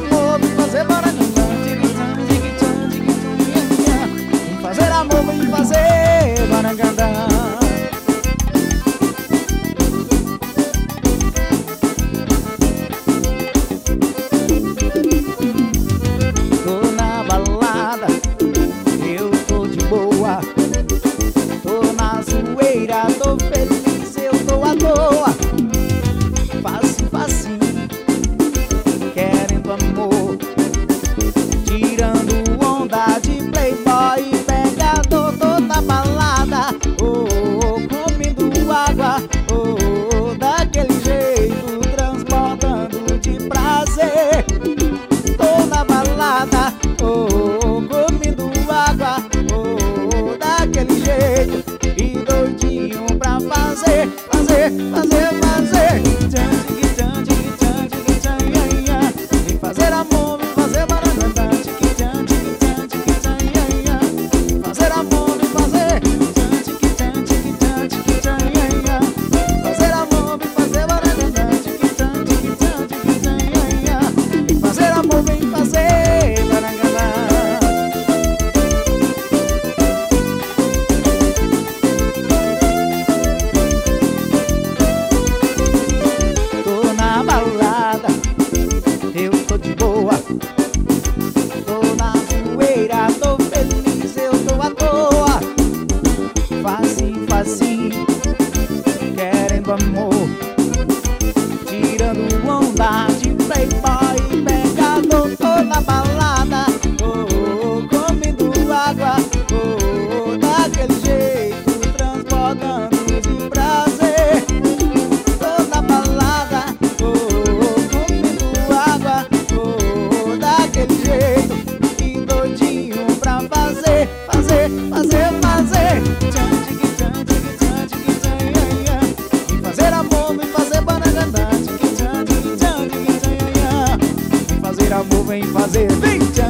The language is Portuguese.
amor, vem fazer barangandã, tiquitã, tiquitã, tiquitã. Vem fazer amor, vem fazer barangandã. Tô na balada, eu tô de boa. Tô na zoeira, tô feliz, eu tô à toa. Facinho, facinho, querendo amor, tirando onda de playboy e pegador. Tô na balada, oh, oh, comendo água, oh, oh, daquele jeito, transbordando de prazer. Tô na balada, oh, oh, comendo água, oh, oh, daquele jeito, e doidinho pra fazer, fazer, fazer, fazer. Tchan, tchan, tchan, ia, ia. Vem fazer amor, vem fazer barangandã. Tchan, tchan, tchan, ia, ia. Vem fazer amor, vem fazer. Tchan, tchan, ia, ia. Vem fazer amor, vem fazer barangandã. Tchan, ia, ia. Vem fazer amor, vem fazer barangandã. Tô na balada, eu tô de boa. Tô na zoeira, tô feliz, eu tô à toa. Facinho, facinho, querendo amor, tirando onda de playboy e pegador. Tô na balada, oh, oh, comendo água, oh, oh, daquele jeito, transbordando de prazer. Tô na balada, oh, oh, comendo água, oh, oh, daquele jeito, e doidinho pra fazer, fazer, fazer, fazer. Tchan, tiquitã, tiquitã, tiquitã, ia, ia. Vem fazer amor, vem fazer barangandã. Tiquitã, tiquitã, tiquitã, ia, ia. Vem fazer amor, vem fazer, vem. Tchan,